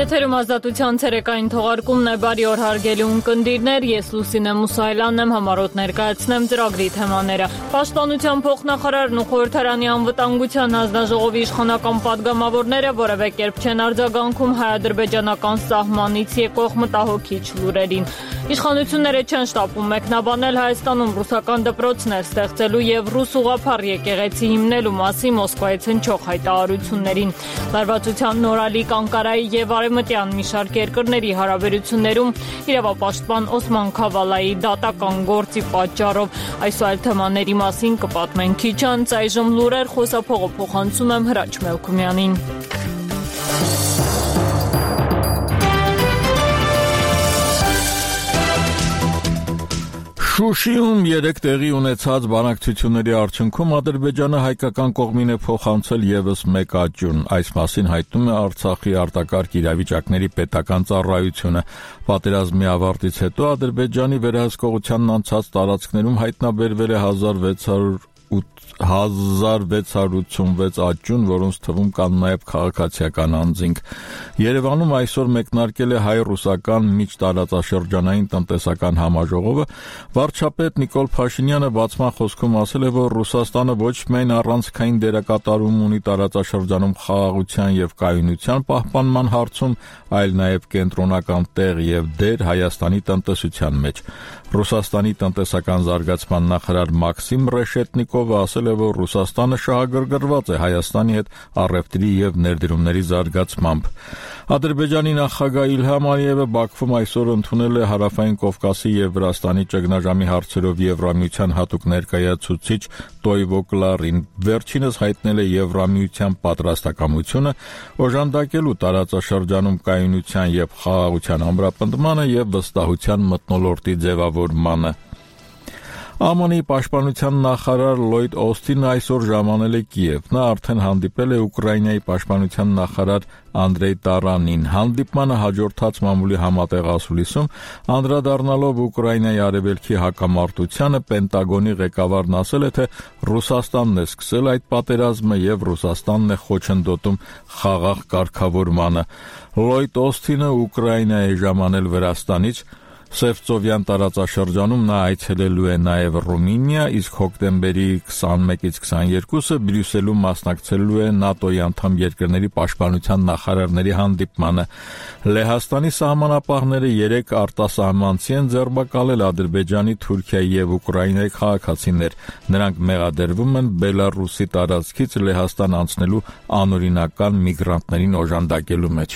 Եթերում ազատության ցերեկային թողարկումն է, բարի օր հարգելի ունկնդիրներ, ես Լուսինե Մուսայելյանն եմ, համառոտ ներկայացնեմ ծրագրի թեմաները։ Պաշտպանության փոխնախարարն ու Խորհրդարանի անվտանգության հանձնաժողովի իշխանական պատգամավորները որևէ կերպ չեն արձագանքում հայ-ադրբեջանական սահմանից եկող մտահոգիչ լուրերին։ Իշխանությունները չեն շտապում մեկնաբանել Հայաստանում ռուսական դպրոցներ ստեղծելու եւ ռուս ուղղափառ եկեղեցի հիմնելու մասին Մոսկվայից հնչող հայտարարություններին։ Լարվածության նորալիկ Անկարայի եւ արևմտյան մի շարք երկրների հարաբերություններում իրավապաշտպան Օսման Քավալայի դատական գործի պատճառով այս այլ թեմաների մասին կպատմենք քիչ անց, այժմ լուրեր, խոսափողը փոխանցում եմ Հրաչ Մելքումյանին։ Շուշիում երեք տեղի ունեցած բանակցությունների արդյունքում Ադրբեջանը հայկական կողմին է փոխանցել եւս մեկ աճյուն։ Այս մասին հայտնում է Արցախի արտակարգ իրավիճակների պետական ծառայությունը։ Պատերազմի ավարտից հետո Ադրբեջանի վերահսկողությանն անցած տարածքներում հայտնաբերվել է 1686 աճյուն, որոնց թվում կան նաև քաղաքացիական անձինք։ Երևանում այսօր մեկնարկել է հայ-ռուսական միջտարածաշրջանային տնտեսական համաժողովը։ Վարչապետ Նիկոլ Փաշինյանը բացման խոսքում ասել է, որ Ռուսաստանը ոչ միայն առանցքային դերակատարում ունի տարածաշրջանում խաղաղության եւ կայունության պահպանման հարցում, այլ նաև կենտրոնական տեղ եւ դեր Հայաստանի տնտեսության մեջ։ Ռուսաստանի տնտեսական զարգացման նախարար Մաքսիմ Ռեշետնիկովը ասել է, որ Ռուսաստանը շահագրգռված է Հայաստանի հետ առևտրի եւ ներդրումների զարգացմամբ։ Ադրբեջանի նախագահ Իլհամ Ալիևը Բաքվում այսօր ընդունել է Հարավային Կովկասի եւ Վրաստանի ճգնաժամի հարցերով Եվրամիության հատուկ ներկայացուցիչ Տոյվո Կլարին։ Վերջինս հայտնել է Եվրամիության պատրաստակամությունը օժանդակելու տարածաշրջանում կայունության եւ խաղաղության ամրապնդմանը եւ վստահության մթնոլորտի ձևավորմանը։ ԱՄՆ-ի պաշտպանության նախարար Լոյդ Օսթինը այսօր ժամանել է Կիև։ Նա արդեն հանդիպել է Ուկրաինայի պաշտպանության նախարար Անդրեյ Տարանին։ Հանդիպմանը հաջորդած մամուլի համատեղ ասուլիսում անդրադառնալով Ուկրաինայի արևելքի հակամարտությանը Պենտագոնի ղեկավարն ասել է, թե Ռուսաստանն է սկսել այդ պատերազմը եւ Ռուսաստանն է խոչընդոտում խաղաղ կարգավորմանը։ Լոյդ Օսթինը Ուկրաինա է ժամանել Վրաստանից։ Սևծովյան տարածաշրջանում նա այցելելու է նաև Ռումինիա, իսկ հոկտեմբերի 21-ից 22-ը Բրյուսելում մասնակցելու է ՆԱՏՕ-ի անդամ երկրների պաշտպանության նախարարների հանդիպմանը։ Լեհաստանի սահմանապահները 3 արտասահմանցի են ձերբակալել Ադրբեջանի, Թուրքիայի եւ Ուկրաինայի քաղաքացիներ։ Նրանք մեղադրվում են Բելարուսի տարածքից Լեհաստան անցնելու անօրինական միգրանտներին օժանդակելու մեջ։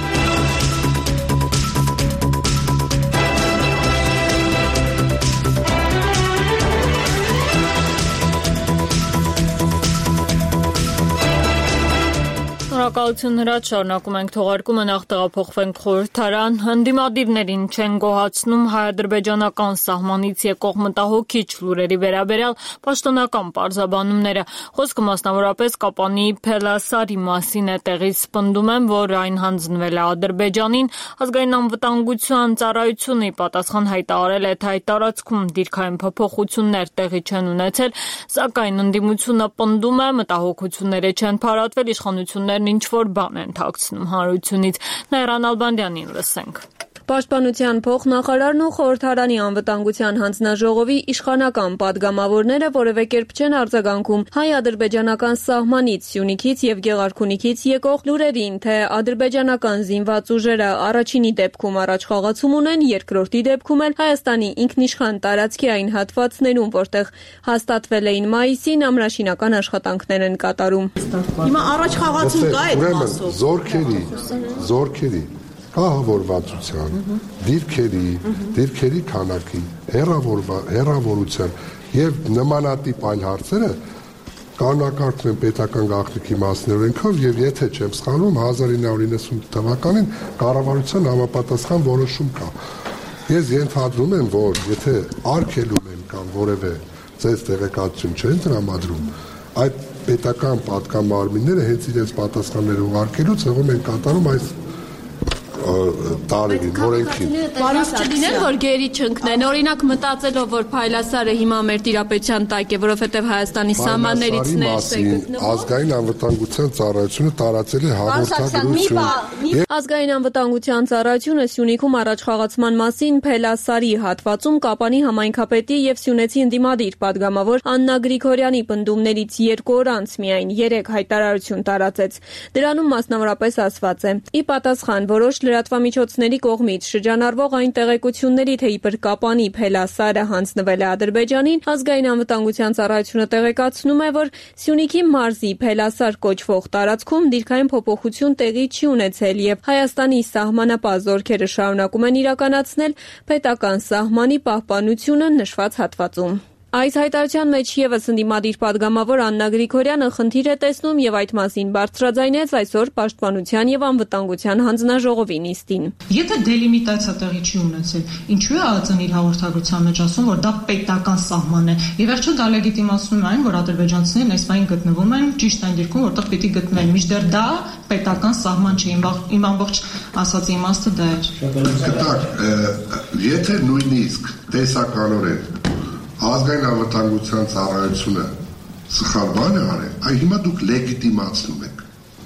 Շնորհակալություն Հրաչ, շարունակում ենք թողարկումը, նախ տեղափոխվենք Խորհրդարան։ Ընդդիմադիրներին չեն գոհացնում հայ-ադրբեջանական սահմանից եկող մտահոգիչ լուրերի վերաբերյալ պաշտոնական պարզաբանումները։ Խոսքը մասնավորապես Կապանի Փելասարի մասին է, տեղից պնդում են, որ այն հանձնվել է Ադրբեջանին։ Ազգային անվտանգության ծառայությունը պատասխան հայտարարել է, թե այդ տարածքում դիրքային փոփոխություններ տեղի չեն ունեցել, սակայն ընդդիմությունը պնդում է, մտահոգությունները չեն փարատվել, իշխանություններն ինչ-որ բան են թաքցնում հանրությունից։ Նաիրա Նալբանդյանին լսենք։ Պաշտպանության փոխնախարարն ու Խորհրդարանի անվտանգության հանձնաժողովի իշխանական պատգամավորները որևէ կերպ չեն արձագանքում հայ-ադրբեջանական սահմանից, Սյունիքից եւ Գեղարքունիքից եկող լուրերին, թե ադրբեջանական զինված ուժերը առաջինի դեպքում առաջխաղացում ունեն, երկրորդի դեպքում էլ Հայաստանի ինքնիշխան տարածքի այն հատվածներում, որտեղ հաստատվել էին մայիսին, ամրաշինական աշխատանքներ են կատարում։ Հիմա առաջխաղացում կա այդ մասով։ Զորքերի կահավորվածության, դիրքերի քանակի, հեռավորության եւ նմանատիպ այլ հարցերը կանոնակարգվում են պետական գաղտնիքի մասնի օրենքով եւ եթե չեմ սխալվում 1990 թվականին կառավարության համապատասխան որոշում կա։ Ես ենթադրում եմ, որ եթե արգելում են կամ որևէ ծես տեղեկատվություն չեն տրամադրում, այդ պետական պատգամավորները հենց իրենց պատասխանները ուղարկելուց հողում են կատարում այս տարերին, օրենքին։ Բարոս չլինեն, որ գերի չընկնեն, օրինակ մտածելով, որ Փայլասարը հիմա մեր տիրապետության տակ է, որովհետև Հայաստանի սահմաններից ներս է գտնվում։ Ազգային անվտանգության ծառայությունը տարածել է հաղորդագրություն։ Ազգային անվտանգության ծառայությունը Սյունիքում առաջխաղացման մասին Փայլասարի հատվածում Կապանի համայնքապետի եւ Սյունեցի ընդդիմադիր падգամավոր Աննա Գրիգորյանի պնդումներից 2 օր անց միայն 3 հայտարարություն տարածեց։ Դրանում մասնավորապես ասված է. ի պատասխան որոշ լրատվամիջոցների կողմից շրջանառվող այն տեղեկությունների, թե իբր Կապանի Փայլասարը հանձնվել է Ադրբեջանին, ազգային անվտանգության ծառայությունը տեղեկացնում է, որ Սյունիքի մարզի Փայլասար կոչվող տարածքում դիրքային փոփոխություն տեղի չի ունեցել եւ Հայաստանի սահմանապահ զորքերը շարունակում են իրականացնել պետական սահմանի պահպանությունը նշված հատվածում։ Այս հայտարարության մեջ եւս ընդդիմադիր падգամավոր Աննա Գրիգորյանը խնդիր է տեսնում եւ այդ մասին բարձրաձայնեց այսօր Պաշտպանության եւ անվտանգության հանձնաժողովի նիստին։ Եթե դելիմիտացիա տեղի չի ունեցել, ինչու է ԱԱԾ-ն իր հաղորդագրության մեջ ասում, որ դա պետական սահման է։ Եվ վերջում դա լեգիտիմացնում է այն, որ ադրբեջանցիներն այս պահին գտնվում են ճիշտ այն դիրքում, որտեղ պիտի գտնվեն։ Մինչդեռ դա պետական սահման չէ, իմ ամբողջ ասածի իմաստը դա է։ Գիտակ, եթե նույնիսկ տեսականորեն ազգային անվտանգության ծառայությունը սխալ բան է արել, այ հիմա դուք լեգիտիմացնում եք։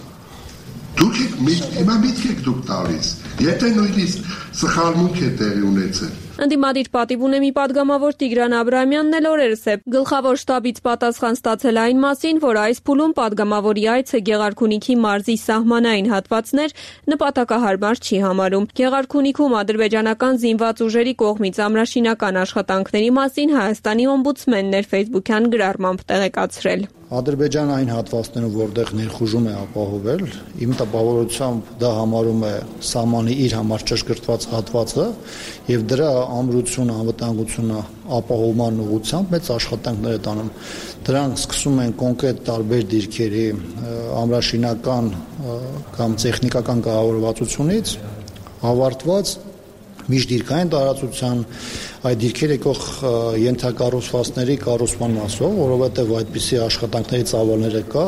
Դուք հիմա միտք եք դուք տալիս, եթե նույնիսկ սխալմունք է տեղի ունեցել։ Ընդդիմադիր պատիվ ունի մի падգամավոր Տիգրան Աբրահամյանն էլ օրերս է գլխավոր շտաբից պատասխան ստացել այն մասին, որ այս փուլում падգամավորի այցը Գեղարքունիքի մարզի սահմանային հատվածներ նպատակահարմար չի համարում։ Գեղարքունիքում ադրբեջանական զինված ուժերի կողմից ամրաշինական աշխատանքների մասին Հայաստանի օմբուդսմենն էր ֆեյսբուքյան գրառմամբ տեղեկացրել։ Ադրբեջանը այն հատվածներում, որտեղ ներխուժում է ապահովել, իմ տպավորությամբ դա համարում է սահմանի իր համար ճշգրտված հատվածը եւ դրա ամրությունը, անվտանգությունը ապահովման ուղղությամբ մեծ աշխատանքներ է տանում։ Դրանք սկսում են կոնկրետ տարբեր դիրքերի ամրաշինական կամ տեխնիկական կառավարվածությունից ավարտված միջդիրքային տարածության այդ դիրքերը եկող ենթակառուցվածքների կառուցման մասով, որովհետև այդպիսի աշխատանքների ծավալները կա։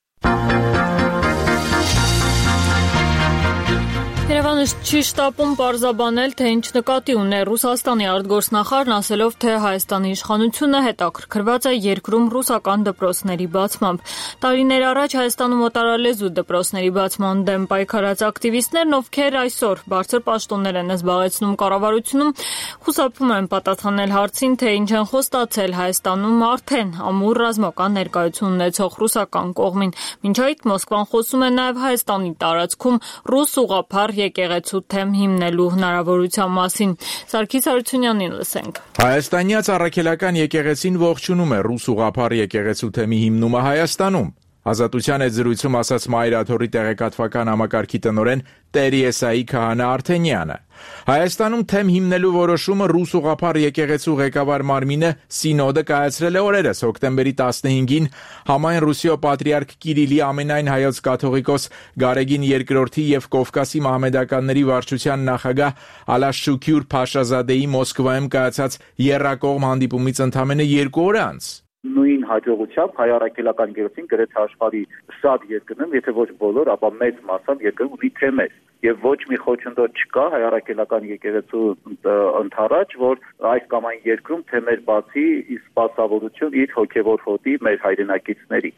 Երևանը չի շտապում պարզաբանել, թե ինչ նկատի ունի Ռուսաստանի արտգործնախարարն, ասելով, թե Հայաստանի իշխանությունը հետաքրքրված է երկրում ռուսական դպրոցների բացմամբ։ Տարիներ առաջ Հայաստանում օտարալեզու դպրոցների բացման դեմ պայքարած ակտիվիստներն, ովքեր այսօր բարձր պաշտոններ են զբաղեցնում կառավարությունում, խուսափում են պատասխանել հարցին, թե ինչ են խոստացել Հայաստանում արդեն ամուր ռազմական ներկայություն ունեցող ռուսական կողմին։ Մինչ այդ Մոսկվան խոսում է նաև Հայաստանի տարածքում ռուս ուղղափառ եկեղեցու թեմ հիմնելու հնարավորության մասին։ Սարգիս Հարությունյանին լսենք։ Հայաստանյաց առաքելական եկեղեցին ողջունում է ռուս ուղղափառ եկեղեցու թեմի հիմնումը Հայաստանում։ Ազատության այդ զրույցում ասաց Մայրաթորի տեղեկատվական համակարգի տնօրեն Տեր-Եսայի Քահանա Արթենյանը։ Հայաստանում թեմ հիմնելու որոշումը ռուս ուղղափառ եկեղեցու ղեկավար մարմինը Սինոդը կայացրել է օրերս հոկտեմբերի 15-ին համայն Ռուսիո պատրիարք Կիրիլի ամենայն հայոց կաթողիկոս Գարեգին II եւ Կովկասի մահմեդականների վարչության նախագահ Ալաշուքյուր Փաշազադեի Մոսկվայում կայացած եռակողմ հանդիպումից ընդամենը 2 օր անց։ Նույն հաջողությամբ հայ առաքելական եկեղեցին գրեթե աշխարհի շատ երկրներում, եթե ոչ բոլոր, ապա մեծ մասամբ երկրում ունի թեմեր եւ ոչ մի խոչընդոտ չկա հայ առաքելական եկեղեցու ընդառաջ, որ այս կամ այն երկրում թեմեր բացի ի սպասավորություն իր հոգեվոր հոտի մեր հայրենակիցների։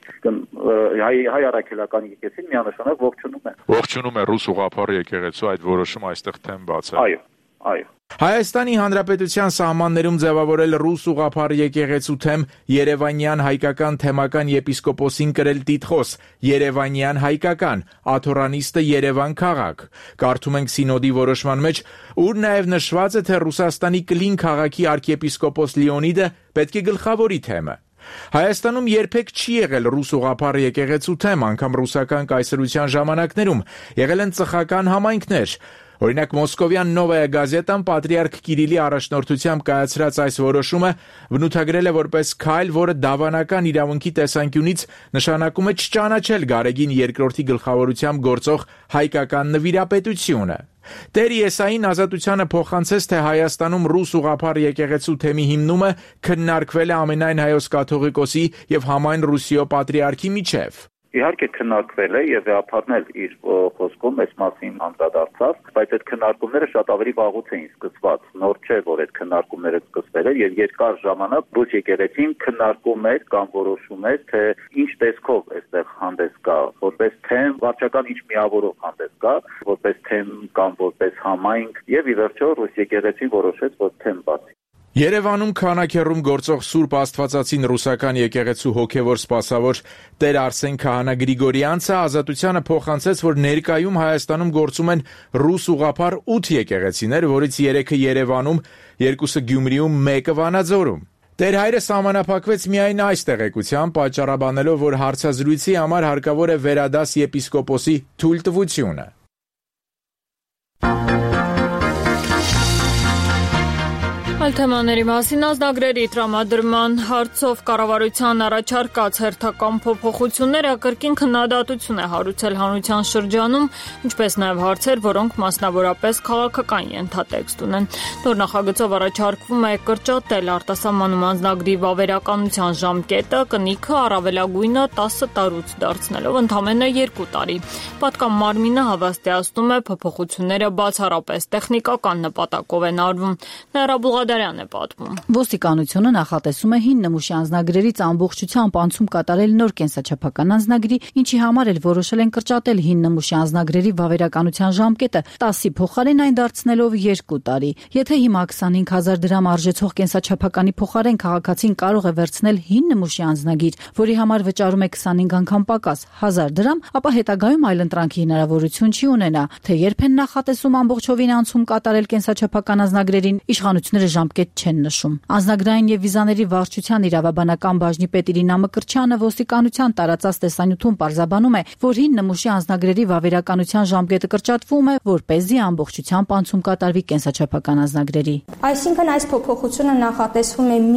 Հայ առաքելական եկեղեցին միանշանակ ողջունում է ռուս ուղղափառ եկեղեցու այդ որոշումը այստեղ թեմ բացել։ Այո։ Հայաստանի Հանրապետության սահմաններում ձևավորել ռուս ուղղափառ եկեղեցու թեմ Երևանյան հայկական թեմական եպիսկոպոսին կրել տիտղոս Երևանյան հայկական աթորանիստը Երևան քաղաք։ Կարդում ենք Սինոդի որոշման մեջ, ուր նաև նշված է, թե Ռուսաստանի Կլին քաղաքի arczepiskopos Լեոնիդը պետք է գլխավորի թեմը։ Հայաստանում երբեք չի եղել ռուս ուղղափառ եկեղեցու թեմ, անգամ ռուսական կայսրության ժամանակներում եղել են ծխական համայնքներ։ Օրինակ Մոսկովյան Նովայա գազետան պատրիարք Կիրիլի առաջնորդությամբ կայացրած այս որոշումը բնութագրել է որպես քայլ, որը դավանական իրավունքի տեսանկյունից նշանակում է չճանաչել Գարեգին II գլխավորությամբ գործող հայկական նվիրապետությունը։ Տեր-Եսային Ազատությանը փոխանցեց, թե Հայաստանում ռուս ուղղափառ եկեղեցու թեմի հիմնումը քննարկվել է ամենայն հայոց կաթողիկոսի եւ համայն Ռուսիո պատրիարքի միջև։ Իհարկե քննարկվել է եւ վեհապարն էլ իր խոսքում այս մասին անդրադարձավ, բայց այդ քննարկումները շատ ավելի վաղուց էին սկսված։ Նոր չէ, որ այդ քննարկումները սկսվել են եւ երկար ժամանակ Ռուս եկեղեցին քննարկում էր կամ որոշում էր, թե ինչ տեսքով այստեղ հանդես գա, որպես թեմ, վարչական ինչ միավորով հանդես գա, որպես թեմ կամ որպես համայնք եւ ի վերջո Ռուս եկեղեցին որոշեց, որ թեմ բացի։ Երևանում քանաքեռում գործող Սուրբ Աստվածածին ռուսական եկեղեցու հոգևոր սպասավոր Տեր Արսեն Քահանա Գրիգորյանցը Ազատությանը փոխանցեց, որ ներկայում Հայաստանում գործում են ռուս ուղղափառ 8 եկեղեցիներ, որից 3-ը Երևանում, 2-ը Գյումրիում, 1-ը Վանաձորում։ Տեր հայրը սահմանափակվեց միայն այս տեղեկությամբ, պատճառաբանելով, որ հարցազրույցի համար հարկավոր է վերադաս եպիսկոպոսի թույլտվությունը։ Այլ թեմաների մասին ազնագրերի տրամադրման հարցով կառավարության առաջարկած հերթական փոփոխությունները կրկին քննադատություն է հարուցել հանրության շրջանում, ինչպես նաև հարցեր, որոնք մասնավորապես քաղաքական ենթատեքստ ունեն։ Նոր նախագծով առաջարկվում է կրճատել արտասահմանում անձնագրի վավերականության ժամկետը, կնիքը առավելագույնը 10 տարուց դարձնելով ընդամենը 2 տարի։ Պատկան մարմինը հավաստիացնում է փոփոխությունները բացառապես տեխնիկական նպատակով են արվում։ Է պատմում։ Ոստիկանությունը նախատեսում է հին նմուշի անձնագրերից ամբողջությամբ անցում կատարել նոր կենսաչափական անձնագրի, ինչի համար էլ որոշել են կրճատել հին նմուշի անձնագրերի վավերականության ժամկետը 10-ի փոխարեն այն դարձնելով 2 տարի։ Եթե հիմա 25,000 դրամ արժեցող կենսաչափականի փոխարեն քաղաքացին կարող է վերցնել հին նմուշի անձնագիր, որի համար վճարում է 25 անգամ պակաս 1000 դրամ, ապա հետագայում այլընտրանքի հնարավորություն չի ունենա, թե երբ են նախատեսում ամբողջովին անցում կատարել կենսաչափական անձնագրերին, իշխանությունները ժամկետ չեն նշում։ Անձնագրային եւ վիզաների վարչության իրավաբանական բաժնի պետ Իրինա Մկրտչյանը ոստիկանության տարածած տեսանյութում պարզաբանում է, որ հին նմուշի անձնագրերի վավերականության ժամկետը կրճատվում է, որպեսզի ամբողջությամբ անցում կատարվի կենսաչափական անձնագրերի։ Այսինքն այս փոփոխությունը նախատեսվում է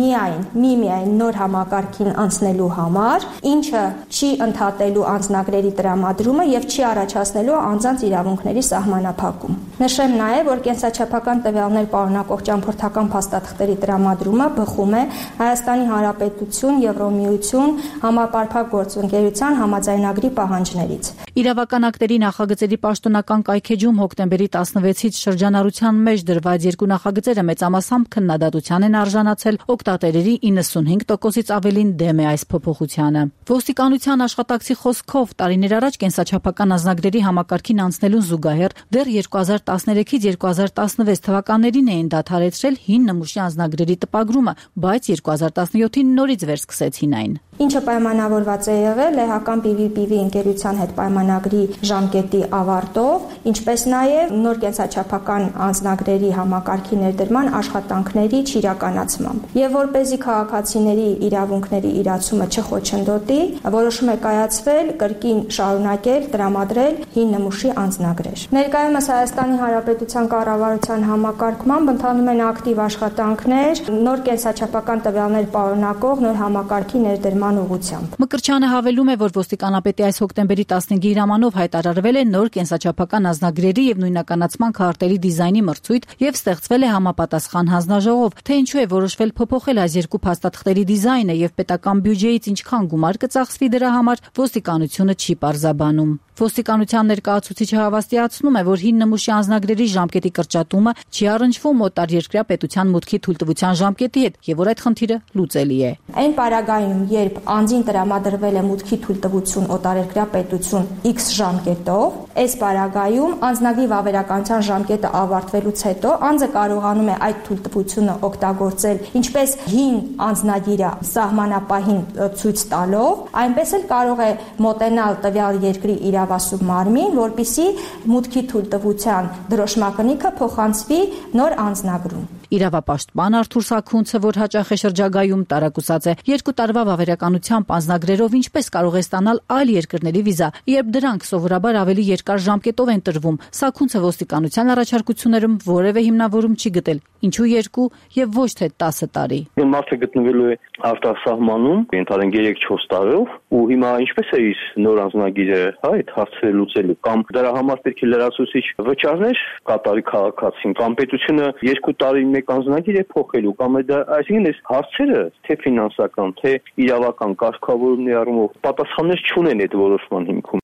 միայն նոր համակարգին անցնելու համար, ինչը չի ընդհատելու անձնագրերի տրամադրումը եւ չի առաջացնելու անձանց իրավունքների սահմանափակում։ Նշեմ նաեւ, որ կենսաչափական տվյալներ պարունակող ճամփորդական փաստաթղթերի տրամադրումը բխում է Հայաստանի Հանրապետություն Եվրոմիություն համապարփակ գործընկերության համաձայնագրի պահանջներից։ Իրավական ակտերի նախագծերի պաշտոնական կայքեջում հոկտեմբերի 16-ից շրջանառության մեջ դրված 2 նախագծերը մեծամասամբ քննադատության են արժանացել, օգտատերերի 95%-ից ավելին դեմ է այս փոփոխությանը։ Ոստիկանության աշխատակցի խոսքով տարիներ առաջ կենսաչափական անձնագրերի համակարգին անցնելուն զուգահեռ դեռ 2013-ից 2016 թվականներին էին դադարեցրել հին նմուշի անձնագրերի տպագրումը, բայց 2017-ին նորից վերսկսեցին այն։ Ինչը պայմանավորված է եղել լեհական PVPV ընկերության հետ պայմանագրի ժամկետի ավարտով, ինչպես նաև նոր կենսաչափական անձնագրերի համակարգի ներդրման աշխատանքների չիրականացմամբ։ Եվ որպեսզի քաղաքացիների իրավունքների իրացումը չխոչընդոտի, որոշում է կայացվել կրկին շարունակել տրամադրել հին նմուշի անձնագրեր։ Ներկայումս Հայաստանի Հանրապետության կառավարության համակարգմամբ ընթանում են ակտիվ աշխատանքներ նոր կենսաչափական տվյալներ պարունակող նոր համակարգի ներդրման ուղղությամբ։ Մկրտչյանը հավելում է, որ ոստիկանապետի այս հոկտեմբերի 15-ի հրամանով հայտարարվել է նոր կենսաչափական անձնագրերի եւ նույնականացման քարտերի դիզայնի մրցույթ եւ ստեղծվել է համապատասխան հանձնաժողով, թե ինչու է որոշվել փոփոխել այս երկու փաստաթղթերի դիզայնը եւ պետական բյուջեից ինչքան գումար կծախսվի դրա համար, ոստիկանությունը չի պարզաբանում։ Ոստիկանության ներկայացուցիչը հավաստիացնում է, որ հին նմուշի անձնագրերի ժամկետի կրճատումը չի առնչվում օտարերկրյա պետության մուտքի թույլտվության ժամկետի հետ եւ որ այդ խնդիրը լուծելի է։ Այն պարագայում, երբ անձին տրամադրվել է մուտքի թույլտվություն օտարերկրյա պետություն X ժամկետով, այս պարագայում անձնագրի վավերականության ժամկետը ավարտվելուց հետո անձը կարողանում է այդ թույլտվությունը օգտագործել ինչպես հին անձնագիրը սահմանապահին ցույց տալով, այնպես էլ կարող է մոտենալ տվյալ երկրի իրավասու մարմին, որպիսի մուտքի թույլտվության դրոշմակնիկը փոխանցվի նոր անձնագրում։ Իրավապաշտպան Արթուր Սաքունցը, որ հաճախ է շրջագայում, տարակուսած է 2 տարվա վավերականությամբ անձնագրերով ինչպես կարող է ստանալ այլ երկրների վիզա, երբ դրանք սովորաբար ավելի երկար ժամկետով են տրվում։ Սաքունցը ոստիկանության առաջարկություններում որևէ հիմնավորում չի գտել, ինչու 2 եւ ոչ թե 10 տարի։ Մարդը գտնվելու է արտասահմանում ընդհանրեն 3-4 տարով ու հիմա ինչպես է իր նոր անձնագիրը, այդ հարցերը լուծելու կամ դրա համար պետք է լրացուցիչ վճարներ կատարի քաղաքացին կամ պետությունը 2 տարի մեկ անձնագիր է փոխելու կամ դա այսինքն այս հարցերը թե ֆինանսական, թե իրավական կարգավորումների առումով պատասխաններ չունեն այդ որոշման հիմքում։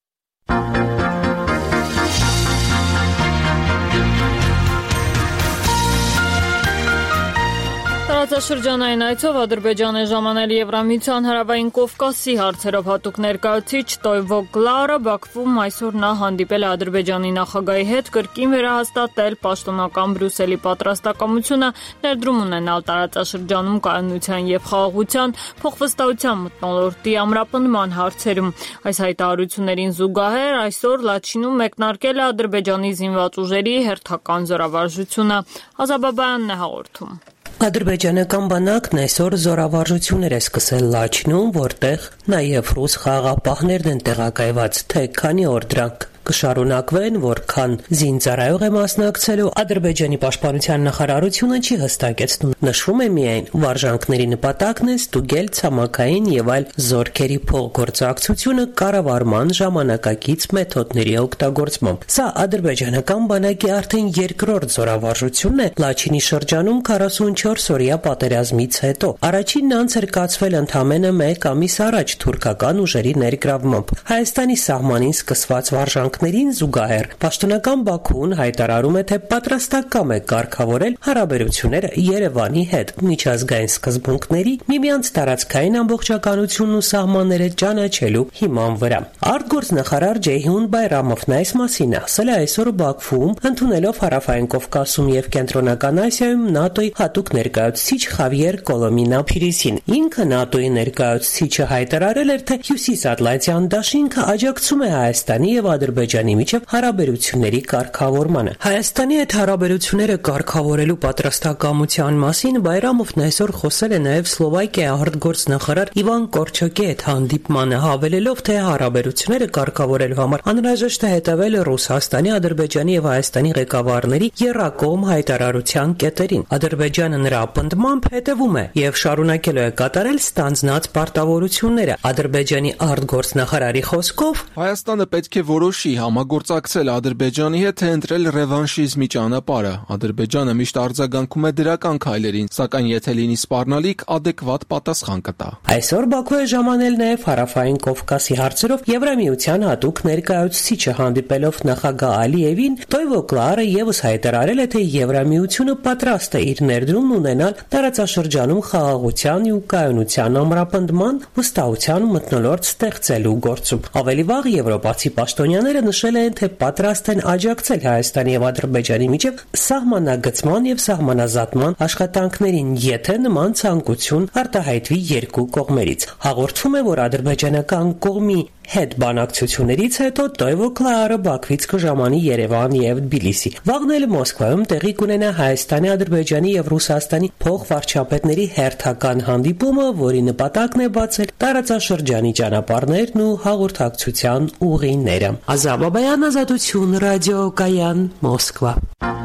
Տարածաշրջանային այցով Ադրբեջան է ժամանել Եվրամիության Հարավային Կովկասի հարցերով հատուկ ներկայացուցիչ Տոյվո Գլարը Բաքվում այսօր նա հանդիպել է Ադրբեջանի նախագահի հետ կրկին վերահաստատել պաշտոնական Բրյուսելի պատրաստակամությունը ներդրում ունենալ տարածաշրջանում կայունության եւ խաղաղության, փոխվստահության մթնոլորտի ամրապնդման հարցերում։ Այս հայտարարություններին զուգահեռ այսօր Լաչինում մեկնարկել է Ադրբեջանի զինված ուժերի հերթական զորավարժությունը։ Ազաբաբայանն է հաղորդում։ Ադրբեջանական բանակն այսօր զորավարժություններ է սկսել Լաչինում, որտեղ նաև ռուս խաղաղապահներն են տեղակայված, թե քանի օր դրանք կշարունակվեն, որքան զինծառայող է մասնակցելու, Ադրբեջանի պաշտպանության նախարարությունը չի հստակեցնում։ Նշվում է միայն, վարժանքների նպատակն է ստուգել ցամաքային եւ այլ զորքերի փոխգործակցությունը կառավարման ժամանակակից մեթոդների օգտագործմամբ։ Սա ադրբեջանական բանակի արդեն երկրորդ զորավարժությունն է Լաչինի շրջանում 44-օրյա պատերազմից հետո։ Առաջինն անց էր կացվել ընդամենը 1 ամիս առաջ թուրքական ուժերի ներգրավմամբ։ Հայաստանի սահմանին սկսված վարժանքներին զուգահեռ պաշտոնական Բաքուն հայտարարում է, թե պատրաստակամ է կարգավորել հարաբերությունները Երևանի հետ միջազգային սկզբունքների, միմյանց տարածքային ամբողջականությունն ու սահմանները ճանաչելու հիման վրա։ Արտգործնախարար Ջեյհուն Բայրամովն այս մասին ասել է այսօր Բաքվում, ընդունելով Հարավային Կովկասում եւ Կենտրոնական Ասիայում ՆԱՏՕ-ի հատուկ ներկայացուցիչ Խավիեր Կոլոմինա Փիրիսին։ Ինքը ՆԱՏՕ-ի ներկայացուցիչը հայտարարել էր, թե Հյուսիսատլանտյան դաշինքը աջակցում է Հայաստանի եւ Ադրբեջանի միջև հարաբերությունների կարգավորմանը։ Հայաստանի հետ հարաբերությունները կարգավորելու պատրաստակամության մասին Բայրամովն այսօր խոսել է նաև Սլովակիայի արտգործնախարար Իվան Կորչոկի հետ հանդիպմանը, հավելելով, թե հարաբերությունները կարգավորելու համար անհրաժեշտ է հետևել Ռուսաստանի, Ադրբեջանի եւ Հայաստանի ղեկավարների եռակողմ հայտարարության կետերին։ Ադրբեջանը նրա պնդմամբ հետևում է եւ շարունակելու է կատարել ստանձնած պարտավորությունները։ Ադրբեջանի արտգործնախարարի խոսքով Հայաստանը պետք է որոշի համագործակցել Ադրբեջանի հետ, թե ընտրել ռևանշիզմի ճանապարհը։ Ադրբեջանը միշտ արձագանքում է դրական քայլերին, սակայն եթե լինի սպառնալիք, adekvat պատասխան կտա։ Այսօր Բաքու է ժամանել նաև Հարավային Կովկասի հարցերով Եվրամիության հատուկ ներկայացուցիչը հանդիպելով նախագահ Ալիևին, Տոյվո Գլարը եւս հայտարարել է, թե Եվրամիությունը պատրաստ է իր ներդրումն ունենալ տարածաշրջանում խաղաղության ու կայունության ամրապնդման, վստահության մթնոլորտ ստեղծելու գործում։ Ավելի վաղ եվրոպացի պաշտոնյաները նշել են, թե պատրաստ են աջակցել Հայաստանի եւ Ադրբեջանի միջև սահմանագծման եւ սահմանազատման աշխատանքներին, եթե նման ցանկություն արտահայտվի երկու կողմերից։ Հաղորդվում է, որ ադրբեջանական կողմի հետ բանակցություններից հետո Տոյվո Գլարը Բաքվից կժամանի Երևան եւ Թբիլիսի։ Վաղն էլ Մոսկվայում տեղի կունենա Հայաստանի, Ադրբեջանի եւ Ռուսաստանի փոխվարչապետների հերթական հանդիպումը, որի նպատակն է բացել տարածաշրջանի ճանապարհներն ու հաղորդակցության ուղիները։ Ազաբաբայան, Ազատություն, ռադիո Կայան, Մոսկվա։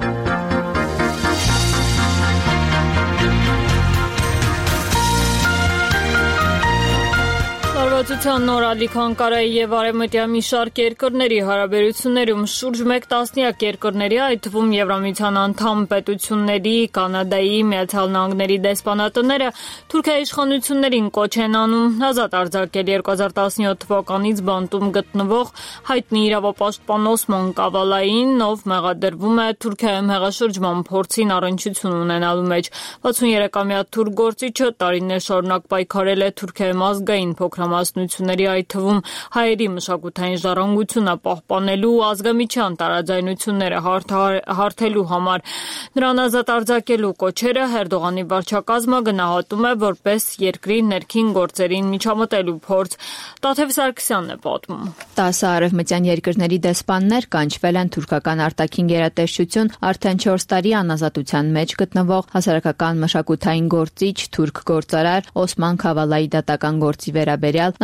Լրատվության նոր ալիք Անկարայի եւ Արևմտյան մի շարք երկրների հարաբերություններում շուրջ 1 տասնյակ երկրների, այդ թվում Եվրամիության անդամ պետությունների, Կանադայի, Միացյալ Նահանգների դեսպանատները Թուրքիայի իշխանություններին կոչ են անում ազատ արձակել 2017 թվականից բանտում գտնվող հայտնի իրավապաշտպան Օսման Կավալային, ով մեղադրվում է Թուրքիայում հեղաշրջման փորձին առնչություն ունենալու մեջ։ 63-ամյա թուրք գործիչը տարիներ շարունակ պայքարել է Թուրքիայում ազգային փոքրամասնությունների, այդ թվում հայերի մշակութային ժառանգությունը պահպանելու, ազգամիջյան տարաձայնությունները հարթելու համար։ Նրան ազատ արձակելու կոչերը Էրդողանի վարչակազմը գնահատում է որպես երկրի ներքին գործերին միջամտելու փորձ։ Տաթև Սարգսյանն է պատմում։ 10 արևմտյան երկրների դեսպաններ կանչվել են թուրքական արտաքին գերատեսչություն արդեն 4 տարի անազատության մեջ գտնվող հասարակական մշակութային գործիչ թուրք գործարար Օսման Քավալայի դատական գործի վերաբերյալ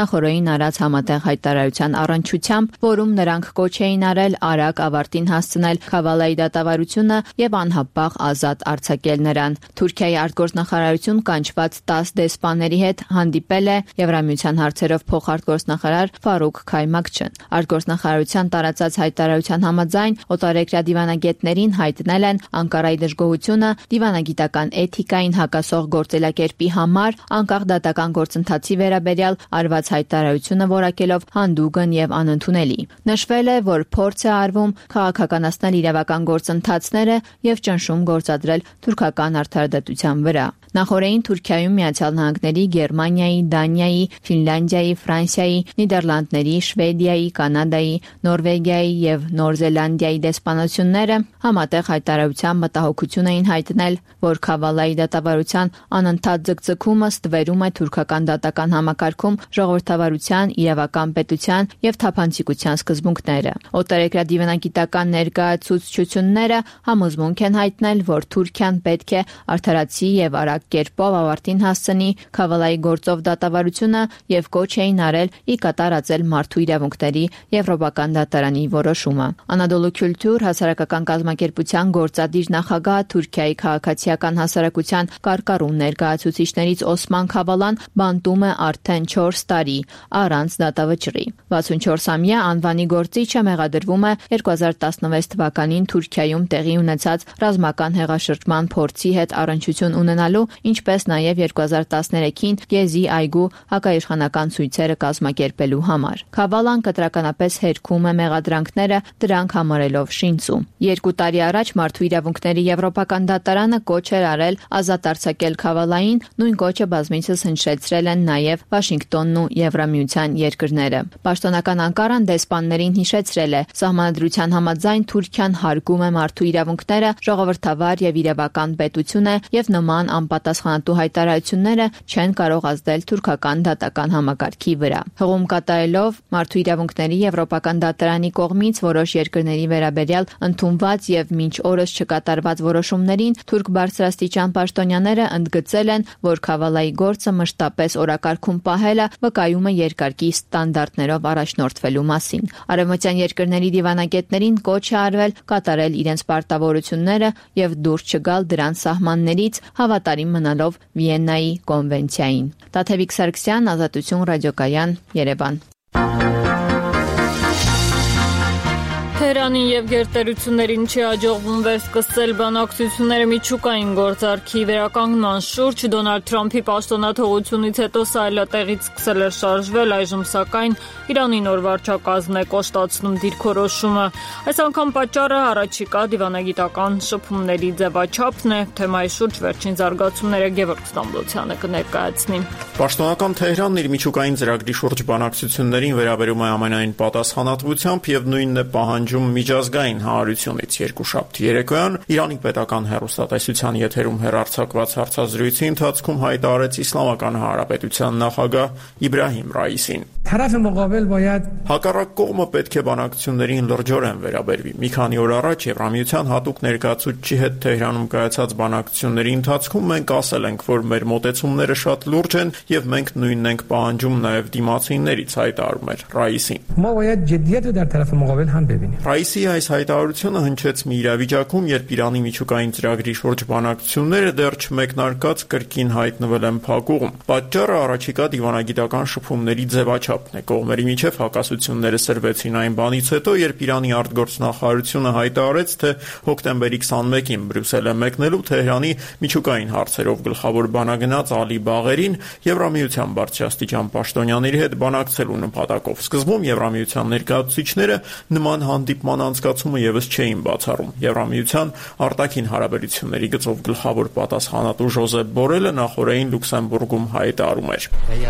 նախորդին արած համատեղ հայտարարության առնչությամբ, որում նրանք կոչ էին արել արագ ավարտին հասցնել Քավալայի դատավարությունը եւ անհապաղ ազատ արձակել նրան։ Թուրքիայի արտգործնախարարություն կանչված 10 դեսպանների հետ հանդիպել է Եվրամիության հարցերով փոխարտգործնախարար Ֆարուկ Քայմակչն։ Արտգործնախարարության տարածած հայտարարության համաձայն օտարերկրյա դիվանագետներին հայտնել են Անկարայի դժգոհությունը դիվանագիտական էթիկային հակասող գործելակերպի համար անկախ դատական գործընթացի վերաբերյալ արված հայտարարությունը որակելով հանդուգն եւ անընդունելի։ Նշվել է, որ փորձ է արվում քաղաքականացնել իրավական գործընթացները եւ ճնշում գործադրել թուրքական արդարադատության վրա։ Նախորդին Թուրքիայում Միացյալ Նահանգների, Գերմանիայի, Դանիայի, Ֆինլանդիայի, Ֆրանսիայի, Նիդերլանդների, Շվեդիայի, Կանադայի, Նորվեգիայի եւ Նոր Զելանդիայի դեսպանությունները համատեղ հայտարարության մտահոգություն էին հայտնել, որ Քավալայի դատավարության անընդհատ ձգձգումը ստվերում է թուրքական դատական համակարգում ժողովրդավարության, իրավական պետության եւ թափանցիկության սկզբունքները։ Օտարերկրյա դիվանագիտական ներկայացուցչությունները համոզմունք են հայտնել, որ Թուրքիան պետք է արդարացի եւ արագ կերպով ավարտին հասցնի Քավալայի գործով դատավարությունը եւ կոչ էին արել ի կատարածել մարդու իրավունքների Եվրոպական դատարանի որոշումը։ Անադոլու Քյուլտուր հասարակական կազմակերպության գործադիր նախագահ Թուրքիայի քաղաքացիական հասարակության կարկառուն ներկայացուցիչներից Օսման Քավալան բանտում է արդեն 4 տարի առանց դատավճռի։ 64-ամյա անվանի գործիչը մեղադրվում է 2016 թվականին Թուրքիայում տեղի ունեցած ռազմական հեղաշրջման փորձի հետ առնչություն ունենալու, ինչպես նաև 2013-ին Գեզի այգու հակաիշխանական ցույցերը կազմակերպելու համար։ Քավալան կտրականապես հերքում է մեղադրանքները, դրանք համարելով շինծու։ 2 տարի առաջ Մարդու իրավունքների Եվրոպական դատարանը կոչ էր արել ազատ արձակել Քավալային, նույն կոչը բազմիցս հնչեցրել են նաև Վաշինգտոնն ու Եվրամիության երկրները։ Պաշտոնական Անկարան դեսպաններին հիշեցրել է, սահմանադրության համաձայն Թուրքիան հարգում է մարդու իրավունքները, ժողովրդավար եւ իրավական պետություն է եւ նման անպատասխանատու հայտարարությունները չեն կարող ազդել թուրքական դատական համակարգի վրա։ Հղում կատարելով Մարդու իրավունքների Եվրոպական դատարանի կողմից որոշ երկրների վերաբերյալ ընդունված եւ մինչ օրս չկատարված որոշումներին թուրք բարձրաստիճան պաշտոնյաները ընդգծել են, որ Քավալայի գործը մշտապես օրակարգում պահելը վկայում է երկարկի ստանդարտներով առաջնորդվելու մասին։ Արևմտյան երկրների դիվանագետներին կոչ է արվել կատարել իրենց պարտավորությունները եւ դուրս չգալ դրանց սահմաններից հավատարիմ մնալով Վիեննայի կոնվենցիային։ Տաթևիկ Սարգսյան, Ազատություն ռադիոկայան, Երևան։ Թեհրանին եւ գերտերություններին չի հաջողվում վերսկսել բանակցությունները միջուկային գործարքի վերականգնման շուրջ։ Դոնալդ Թրամփի պաշտոնաթողությունից հետո սա այլատեղից սկսել է շարժվել, այժմ սակայն Իրանի նոր վարչակազմն է կոշտացնում դիրքորոշումը։ Այս անգամ պատճառը առաջիկա դիվանագիտական շփումների ձևաչափն է։ Թեմայի շուրջ վերջին զարգացումները Գևորգ Ստամբոլցյանը կներկայացնի։ Պաշտոնական Թեհրանն իր միջուկային ծրագրի շուրջ բանակցություններին վերաբերում է ամենայն պատասխանատվությամբ եւ նույնն է պահանջում միջազգային հանրությունից։ Երկուշաբթի երեկոյան Իրանի պետական հեռուստատեսության եթերում հեռարձակված հարցազրույցի ընթացքում հայտարարեց Իսլամական Հանրապետության նախագահ Իբրահիմ Ռայիսին։ Հակառակ կողմը պետք է բանակցություններին լրջորեն վերաբերվի։ Մի քանի օր առաջ Եվրամիության հատուկ ներկայացուցչի հետ Թեհրանում կայացած բանակցությունների ընթացքում մենք ասել ենք, որ մեր մոտեցումները շատ լուրջ են եւ մենք նույնն ենք պահանջում նաեւ դիմացիններից, հայտարարում էր Ռայիսին։ Ռայիսի այս հայտարարությունը հնչեց մի իրավիճակում, երբ Իրանի միջուկային ծրագրի շուրջ բանակցությունները դեռ չմեկնարկած կրկին հայտնվել են փակուղում։ Պատճառը առաջիկա դիվանագիտական շփումների ձևաչափն է։ Կողմերի միջև հակասությունները սրվեցին այն բանից հետո, երբ Իրանի արտգործնախարարությունը հայտարարեց, թե հոկտեմբերի 21-ին Բրյուսել է մեկնելու Թեհրանի միջուկային հարցերով գլխավոր բանագնաց Ալի Բաղերին Եվրամիության բարձրաստիճան պաշտոնյաների հետ բանակցելու նպատակով։ Սկզբում Եվրամիության ներկայացուցիչները նման հանդիպման անցկացումը եւս չէին բացառում։ Եվրամիության արտաքին հարաբերությունների գծով գլխավոր պատասխանատու Ժոզեփ Բորելը նախորդին Լյուքսեմբուրգում հայտարարում էր.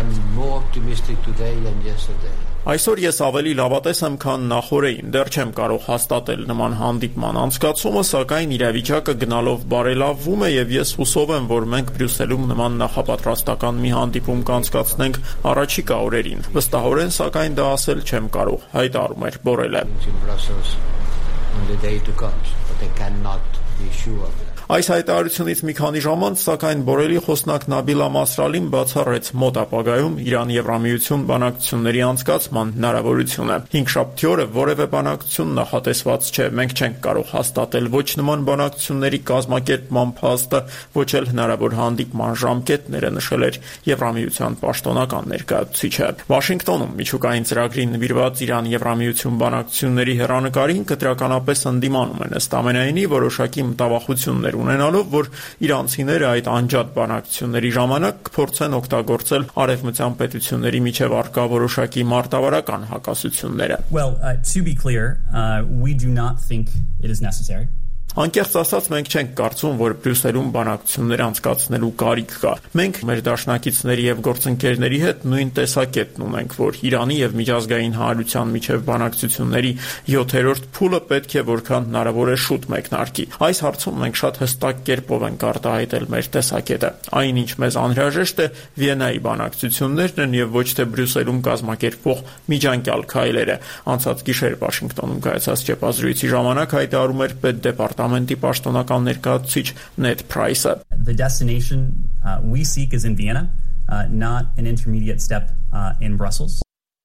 Այսօր ես ավելի լավատես եմ, քան նախորդին։ Դեռ չեմ կարող հաստատել նման հանդիպման անցկացումը, սակայն իրավիճակը գնալով բարելավվում է եւ ես հուսով եմ, որ մենք Բրյուսելում նման նախապատրաստական մի հանդիպում կանցկացնենք առաջիկա օրերին։ Վստահորեն, սակայն դա ասել չեմ կարող, հայտարարում էր Բորելը։ Այս հայտարարությունից մի քանի ժամ անց, սակայն Բորելի խոսնակ Նաբիլա Մասրալին բացառեց մոտ ապագայում Իրան-Եվրամիություն բանակցությունների անցկացման հնարավորությունը։ 5-շաբթի օրը որևէ բանակցություն նախատեսված չէ։ Մենք չենք կարող հաստատել ոչ նման բանակցությունների կազմակերպման փաստը, ոչ էլ հնարավոր հանդիպման ժամկետները, նշել էր Եվրամիության պաշտոնական ներկայացուցիչը։ Վաշինգտոնում միջուկային ծրագրին նվիրված Իրան-Եվրամիություն բանակցությունների հեռանկարին կտրականապես ընդդիմանում են, ըստ ամենայնի որոշակի մտավախություններ ունենալով, որ իրանցիները այդ անջատ բանակցությունների ժամանակ կփորձեն օգտագործել արևմտյան պետությունների միջև առկա որոշակի մարտավարական հակասությունները։ Well, to be clear, we do not think it is necessary. Անկեղծ ասած, մենք չենք կարծում, որ Բրյուսելում բանակցություններ անցկացնելու կարիք կա։ Մենք մեր դաշնակիցների եւ գործընկերների հետ նույն տեսակետն ունենք, որ Իրանի եւ միջազգային հանրության միջև բանակցությունների 7-րդ փուլը պետք է որքան հնարավոր է շուտ մեկնարկի։ Այս հարցում մենք շատ հստակ կերպով ենք արտահայտել մեր տեսակետը։ Այն, ինչ մեզ անհրաժեշտ է, Վիեննայի բանակցություններն են եւ ոչ թե Բրյուսելում կազմակերպվող միջանկյալ քայլերը։ Անցած գիշեր Վաշինգտոնում կայացած ճեպազրույցի ժամանակ հայտարարում էր պետդեպարտամենտի պաշտոնական ներկայացուցիչ Նեդ Փրայսը։ The destination we seek is in Vienna, not an intermediate step in Brussels.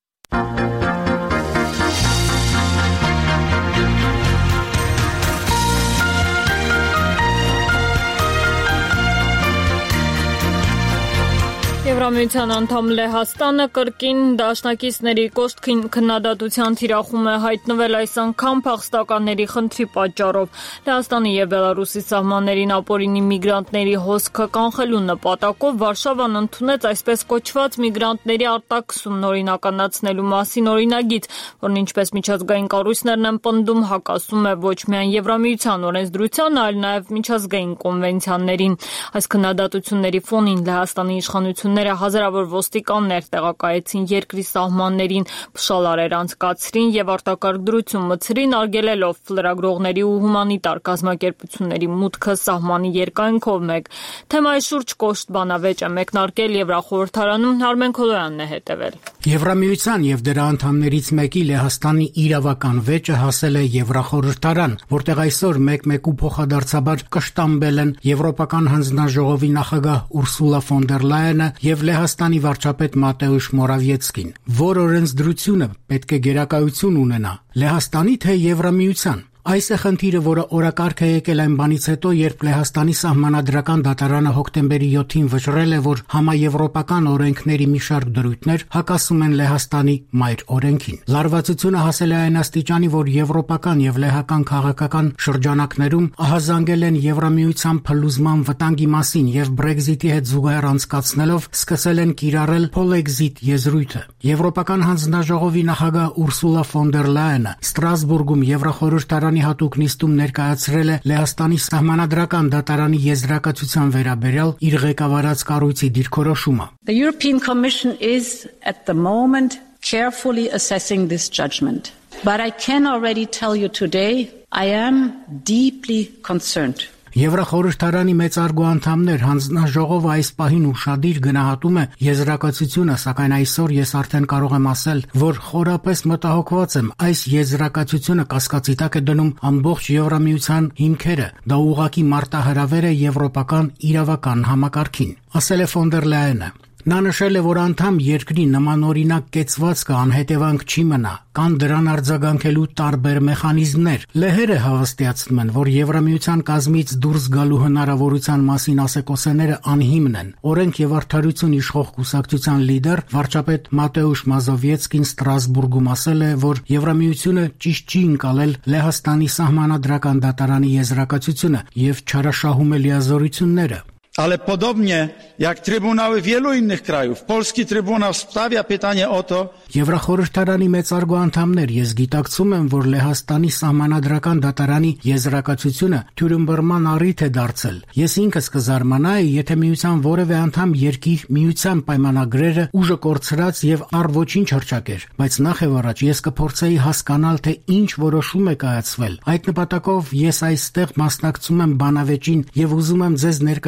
Եվրամիության անդամ Լեհաստանը կրկին դաշնակիցների կոշտ քննադատության թիրախում է հայտնվել այս անգամ փախստականների խնդրի պատճառով։ Լեհաստանի եւ Բելարուսի սահմաններին ապօրինի միգրանտների հոսքը կանխելու նպատակով Վարշավան ընդունեց այսպես կոչված միգրանտների արտաքսումն օրինականացնելու մասին օրինագիծ, որն ինչպես միջազգային կառույցներն են պնդում, հակասում է ոչ միայն Եվրամիության օրենսդրությանը, այլ նաեւ միջազգային կոնվենցիաներին։ Այս քննադատությունների ֆոնին Լեհաստանի իշխանությունները հազարավոր ոստիկաններ տեղակայեցին երկրի սահմաններին, փշալարեր անցկացրին եւ արտակարգ դրություն մցրին, արգելելով լրագրողների ու հումանիտար կազմակերպությունների մուտքը սահմանի երկայնքով մեկ։ Թեմայի շուրջ կոշտ բանավեճ է մեկնարկել Եվրախորհրդարանում, Արմեն Քոլոյանն է հետևել։ Եվրամիության եւ դրա անդամներից մեկի Լեհաստանի իրավական վեճը հասել է Եվրախորհրդարան, որտեղ այսօր մեկ-մեկու փոխադարձաբար կշտամբել են Եվրոպական հանձնաժողովի նախագահ Ուրսուլա ֆոն դեր Լայենը եւ Լեհաստանի վարչապետ Մատեուշ Մորավիեցկին, որ օրենսդրությունը պետք է գերակայություն ունենա Լեհաստանի թե Եվրամիության։ Այս է խնդիրը, որը օրակարգ է եկել այն բանից հետո, երբ Լեհաստանի սահմանադրական դատարանը հոկտեմբերի 7-ին վճռել է, որ համաեվրոպական օրենքների մի շարք դրույթներ հակասում են Լեհաստանի մայր օրենքին։ Լարվածությունը հասել է այն աստիճանի, որ եվրոպական եւ լեհական քաղաքական շրջանակներում ահազանգել են Եվրամիության փլուզման վտանգի մասին եւ Brexit-ի հետ զուգահեռ անցկացնելով սկսել են կիրառել Polexit եզրույթը։ Եվրոպական հանձնաժողովի նախագահ Ուրսուլա ֆոն դեր Լայենը Ստրասբուրգում Եվրախորհրդարանի հատուկ նիստում ներկայացրել է Լեհաստանի սահմանադրական դատարանի եզրակացության վերաբերյալ իր ղեկավարած կառույցի դիրքորոշումը։ The European Commission is at the moment carefully assessing this judgment, but I can already tell you today I am deeply concerned. Եվրախորհրդարանի մեծարգո անդամներ հանձնաժողովը այս պահին ուշադիր գնահատում է եզրակացությունը, սակայն այսօր ես արդեն կարող եմ ասել, որ խորապես մտահոգված եմ այս եզրակացությունը կասկածի տակ է դնում ամբողջ Եվրամիության հիմքերը, դա ուղղակի մարտահրավեր է եվրոպական իրավական համակարգին, ասել է ֆոն դեր Լայենը։ Նա նշել է, որ անդամ երկրի նմանօրինակ կեցվածքը անհետևանք չի մնա, կան դրան արձագանքելու տարբեր մեխանիզմներ։ Լեհերը հավաստիացնում են, որ Եվրամիության կազմից դուրս գալու հնարավորության մասին ասեկոսեները անհիմն են։ Օրենք եւ արդարություն իշխող կուսակցության լիդեր վարչապետ Մատեուշ Մազովիեցկին Ստրասբուրգում ասել է, որ Եվրամիությունը ճիշտ չի ընկալել Լեհաստանի սահմանադրական դատարանի եզրակացությունը եւ չարաշահում է լիազորությունները։ Ale podobnie jak Trybunały wielu innych krajów, polski Trybunał stawia pytanie o to. Եվրախորհրդարանի մեծարգո անդամներ, ես գիտակցում եմ, որ Լեհաստանի սահմանադրական դատարանի եզրակացությունը թյուրըմբռնման առիթ է դարձել։ Ես ինքս կզարմանայի, եթե միության որևէ անդամ երկիր միության պայմանագրերը ուժը կորցրած եւ առ ոչինչ հռչակեր, բայց նախ եւ առաջ ես կփորձեի հասկանալ, թե ինչ որոշում է կայացվել։ Այդ նպատակով ես այստեղ մասնակցում եմ բանավեճին եւ ուզում եմ ձեզ ներկայացնել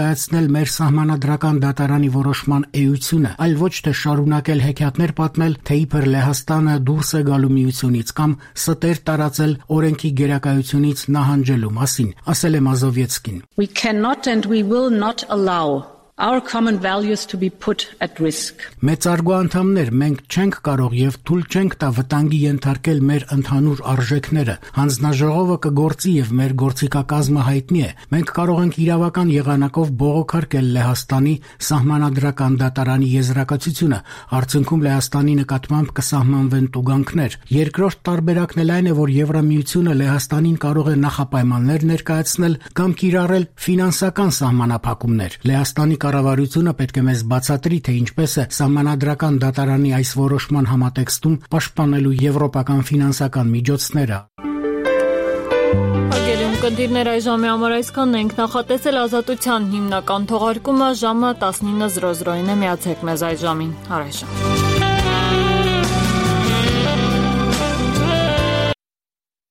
պաշտպանել մեր սահմանադրական դատարանի որոշման էությունը, այլ ոչ թե շարունակել հեքիաթներ պատմել, թե իբր Լեհաստանը դուրս է գալու միությունից կամ ստեր տարածել օրենքի գերակայությունից նահանջելու մասին, ասել է Մազովյեցկին. We cannot and we will not allow our common values to be put at risk. Մեծարգո անդամներ, մենք չենք կարող եւ թույլ չենք տա վտանգի ենթարկել մեր ընդհանուր արժեքները։ Հանձնաժողովը կգործի եւ մեր գործիքակազմը հայտնի է։ Մենք կարող ենք իրավական եղանակով բողոքարկել Լեհաստանի սահմանադրական դատարանի եզրակացությունը, արդյունքում Լեհաստանի նկատմամբ կսահմանվեն տուգանքներ։ Երկրորդ տարբերակն էլ այն է, որ Եվրամիությունը Լեհաստանին կարող է նախապայմաններ ներկայացնել կամ կիրառել ֆինանսական սահմանափակումներ։ Լեհաստանի կառավարությունը պետք է մեզ բացատրի, թե ինչպես է սահմանադրական դատարանի այս որոշման համատեքստում պաշտպանելու եվրոպական ֆինանսական միջոցները։ Հարգելի ունկնդիրներ, այժմի համար այսքանն ենք նախատեսել Ազատության հիմնական թողարկումը ժամը 19:00-ին է, միացեք մեզ այդ ժամին։ Առայժմ։